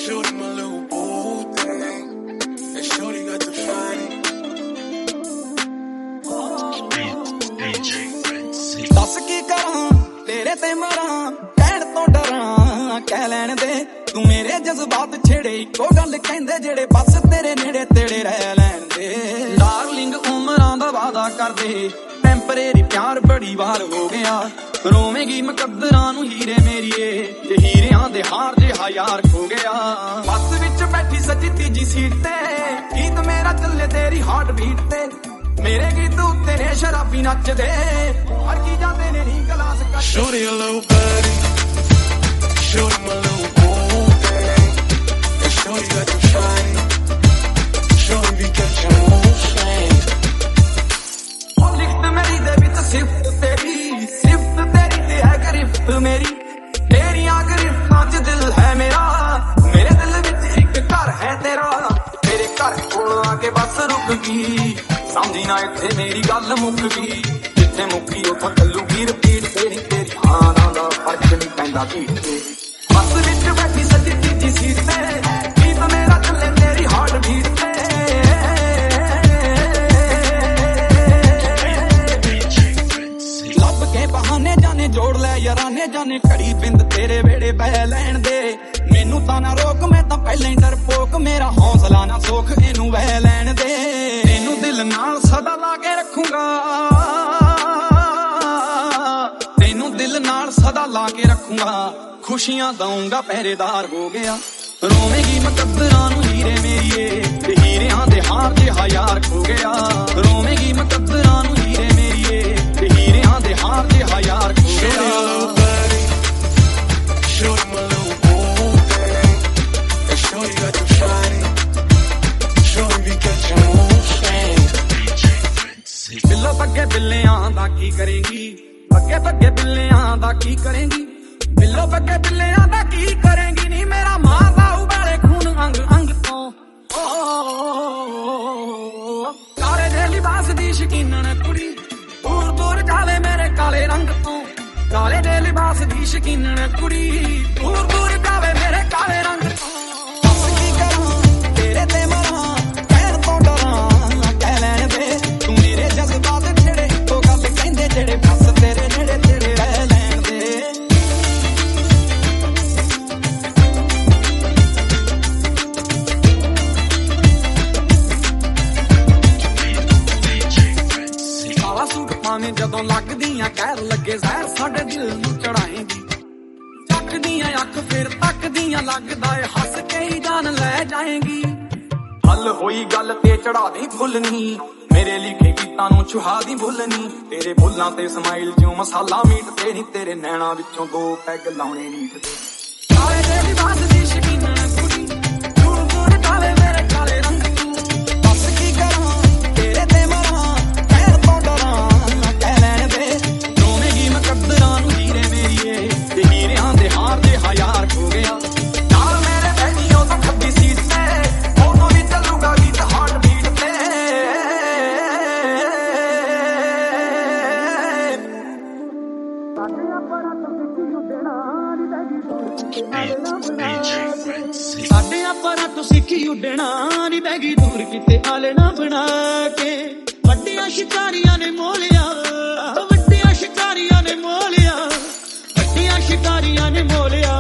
Shorty my little boo thing, and Shorty got the fatty. ਦੱਸ ਕੀ ਕਰਾਂ ਤੇਰੇ ਤੇ ਮਰਾਂ ਕਹਿਣ ਤੋਂ ਡਰਾਂ ਕਹਿ ਲੈਣ ਦੇ ਤੂੰ ਮੇਰੇ ਜਜ਼ਬਾਤ ਛੇੜੇ ਇੱਕੋ ਗੱਲ ਕਹਿੰਦੇ ਜਿਹੜੇ ਬਸ ਤੇਰੇ ਨੇੜੇ ਤੇੜੇ ਰਹਿ ਲੈਣ ਦੇ ਡਾਰਲਿੰਗ ਉਮਰਾਂ ਦਾ ਵਾਦਾ ਕਰਦੇ ਟੈਂਪਰੇਰੀ ਪਿਆਰ ਬੜੀ ਵਾਰ ਹੋ ਗਿਆ ਰੋਵੇਂਗੀ ਮੁਕੱਦਰਾਂ ਨੂੰ ਹੀਰੇ ਮੇਰੀਏ ਜੇ ਹੀਰਿਆਂ ਦੇ ਹਾਰ ਜਿਹਾ ਯਾਰ ਖੋ ਗਿਆ ਬੱਸ ਵਿੱਚ ਬੈਠੀ ਸੱਜੀ ਤੀਜੀ ਸੀਟ ਤੇ ਗੀਤ ਮੇਰਾ ਚੱਲੇ ਤੇਰੀ ਹਾਰਟ ਬੀਟ ਤੇ ਮੇਰੇ ਗੀਤ ਉੱਤੇ ਨੇ ਸ਼ਰਾਬੀ ਨੱਚਦੇ ਹਰ ਕੀ ਜਾਂਦੇ ਨੇ ਨੀ ਗਲਾਸ ਕੱਟ Shorty a little birdie, Shorty my little boo thing, and Shorty got the fatty. Shorty be catching moves swings. ਉਹ ਲਿਖਤ ਮੇਰੀ ਦੇ ਵਿੱਚ ਸਿਫਤ ਤੇਰੀ ਤੇ ਹੈ ਗਰਿਫਤ ਮੇਰੀ ਤੇਰੀਆਂ ਗਰਿਫਤਾਂ 'ਚ ਦਿਲ ਹੈ ਮੇਰਾ ਮੇਰੇ ਦਿਲ ਵਿੱਚ ਇੱਕ ਘਰ ਹੈ ਤੇਰਾ ਮੇਰੇ ਘਰ ਕੋਲ ਆ ਕੇ ਬਸ ਰੁਕ ਗਈ ਸਮਝੀ ਨਾ ਇੱਥੇ ਮੇਰੀ ਗੱਲ ਮੁੱਕ ਗਈ ਜਿੱਥੇ ਮੁੱਕੀ ਉੱਥੋਂ ਚੱਲੂਗੀ ਰਿਪੀਟ ਤੇਰੀ ਹਾਂ ਦਾ ਫਰਕ ਨਹੀਂ ਪੈਂਦਾ ਬੀਟ ਤੇ ਬੱਸ ਵਿੱਚ ਬੈਠੀ ਸੱਜੀ ਤੀਜੀ ਸੀਟ ਤੇ ਗੀਤ ਮੇਰਾ ਚੱਲੇ ਤੇਰੀ ਹਾਰਟ ਬੀਟ ਤੇ ਲੱਭ ਕੇ ਬਹਾਨੇ ਜਾਣੇ ਜੋੜ ਲੈ ਯਾਰਾਨੇ ਜਾਣੇ ਘੜੀ ਬਿੰਦ ਤੇਰੇ ਵੇੜੇ ਬਹਿ ਲੈਣ ਦੇ ਮੈਨੂੰ ਤਾਂ ਨਾ ਰੋਕ ਮੈਂ ਤਾਂ ਪਹਿਲਾਂ ਹੀ ਡਰਪੋਕ ਮੇਰਾ ਹੌਸਲਾ ਨਾ ਸੋਖ ਇਹਨੂੰ ਵਹਿ ਲੈਣ ਦੇ ਤੈਨੂੰ ਦਿਲ ਨਾਲ ਸਦਾ ਲਾ ਕੇ ਰੱਖੂੰਗਾ ਤੈਨੂੰ ਦਿਲ ਨਾਲ ਸਦਾ ਲਾ ਕੇ ਰੱਖੂੰਗਾ ਖੁਸ਼ੀਆਂ ਦਊਂਗਾ ਪਹਿਰੇਦਾਰ ਹੋ ਗਿਆ ਰੋਵੇਂਗੀ ਮੁਕੱਦਰਾਂ ਨੂੰ ਹੀਰੇ ਮੇਰੀਏ ਤੇ ਹੀਰਿਆਂ ਦੇ ਹਾਰ ਜਿਹਾ ਯਾਰ ਖੋ ਗਿਆ ਰੋਵੇਂਗੀ ਮੁਕੱਦਰਾਂ ਨੂੰ ਹੀਰੇ ਮੇਰੀਏ ਤੇ ਹੀਰਿਆਂ ਦੇ ਹਾਰ ਜਿਹਾ ਯਾਰ ਖੋ Shorty a little ਗਿਆ birdie, Shorty my little boo thing, and Shorty got the fatty. Shorty be catching moves swings. ਬਿੱਲੋ ਬੱਗੇ ਬਿੱਲਿਆਂ ਦਾ ਕੀ ਕਰੇਂਗੀ ਬੱਗੇ ਬੱਗੇ ਬਿੱਲਿਆਂ ਦਾ ਕੀ ਕਰੇਂਗੀ ਬਿੱਲੋ ਬੱਗੇ ਬਿੱਲਿਆਂ ਦਾ ਕੀ ਕਰੇਂਗੀ ਨੀ ਮੇਰਾ ਮਾਰਦਾ ਉਬਾਲੇ ਖੂਨ ਅੰਗ ਅੰਗ ਤੋਂ ਕਾਲੇ ਦੇ ਲਿਬਾਸ ਦੀ ਸ਼ਕੀਨਣ ਕੁੜੀ ਦੂਰ ਦੂਰ ਕਾਲੇ ਮੇਰੇ ਕਾਲੇ ਰੰਗ ਤੋਂ ਕਾਲੇ ਦੇ ਲਿਬਾਸ ਦੀ ਸ਼ਕੀਨਣ ਕੁੜੀ ਦੂਰ ਦੂਰ ਕਾਲੇ ਮੇਰੇ ਕਾਲੇ ਰੰਗ ਤੋਂ ਦੱਸ ਕੀ ਕਰਾਂ ਤੇਰੇ ਤੇ ਮਰਾਂ ਕਹਿਣ ਤੋਂ ਡਰਾਂ ਕਹਿ ਲੈਣ ਦੇ ਤੂੰ ਮੇਰੇ ਜਜ਼ਬਾਤ ਛੇੜੇ ਉਹ ਗੱਲ ਕਹਿੰਦੇ ਜਿਹੜੇ ਬਸ ਤੇਰੇ ਨੇੜੇ ਤੇੜੇ ਰਹਿ ਲੈਣ ਦੇ ਕਾਲਾ ਸੂਟ ਪਾਵੇਂ ਜਦੋਂ ਲੱਗਦੀਆਂ ਕਹਿਰ ਲੱਗੇ ਜ਼ਹਿਰ ਸਾਡੇ ਦਿਲ ਨੂੰ ਚੜਾਏਂਗੀ ਚੱਕਦੀਆਂ ਅੱਖ ਫਿਰ ਤੱਕਦੀਆਂ ਲੱਗਦਾ ਏ ਹੱਸ ਕੇ ਹੀ ਜਾਨ ਲੈ ਜਾਏਂਗੀ ਹੱਲ ਹੋਈ ਗੱਲ ਤੇ ਚੜਾ ਦੀ ਫੁੱਲਨੀ ਮੇਰੇ ਲਿਖੇ ਗੀਤਾਂ ਨੂੰ ਛੁਹਾ ਦੀ ਭੁੱਲਣੀ ਤੇਰੇ ਬੁੱਲਾਂ ਤੇ ਸਮਾਈਲ ਜਿਉਂ ਮਸਾਲਾ ਮੀਟ ਤੇ ਨਹੀਂ ਤੇਰੇ ਨੈਣਾ ਵਿੱਚੋਂ ਦੋ ਪੈਗ ਲਾਉਣੇ ਨੀਟ ਤੇ ਕਾਲੇ ਦੇ ਲਿਬਾਸ ਦੀ ਸ਼ਕੀਨਣ ਕੁੜੀ ਦੂਰ ਦੂਰ ਕਾਲੇ ਮੇਰੇ ਕਾਲੇ ਰੰਗ ਤੂੰ ਦੱਸ ਕੀ ਕਰਾਂ ਤੇਰੇ ਤੇ ਮਰਾਂ ਕਹਿਣ ਤੋਂ ਡਰਾਂ ਕਹਿ ਲੈਣ ਦੇ ਰੋਵੇਂਗੀ ਮੁਕੱਦਰਾਂ ਨੂੰ ਹੀਰੇ ਮੇਰੀਏ ਤੇ ਹੀਰਿਆਂ ਦੇ ਹਾਰ ਜਿਹਾ ਯਾਰ ਖੋ ਗਿਆ ਨਾਲ ਮੇਰੇ ਬੈਠੀ ਉਹ ਤਾਂ ਖੱਬੀ ਸੀਟ ਤੇ ਉਦੋਂ ਵੀ ਚੱਲੂਗਾ ਗੀਤ ਹਾਰਟ ਬੀਟ ਤੇ ਸਾਡੇ ਆਪਰਾਂ ਤੋਂ ਸਿੱਖੀ ਉੱਡਣਾ ਨੀ ਬੈਗੀ ਦੂਰ ਕਿਤੇ ਆਲੇ ਨਾ ਬਣਾ ਕੇ ਵੱਡੀਆਂ ਸ਼ਿਕਾਰੀਆਂ ਨੇ ਮੋਲਿਆ ਵੱਡੀਆਂ ਸ਼ਿਕਾਰੀਆਂ ਨੇ ਮੋਲਿਆ ਵੱਡੀਆਂ ਸ਼ਿਕਾਰੀਆਂ ਨੇ ਮੋਲਿਆ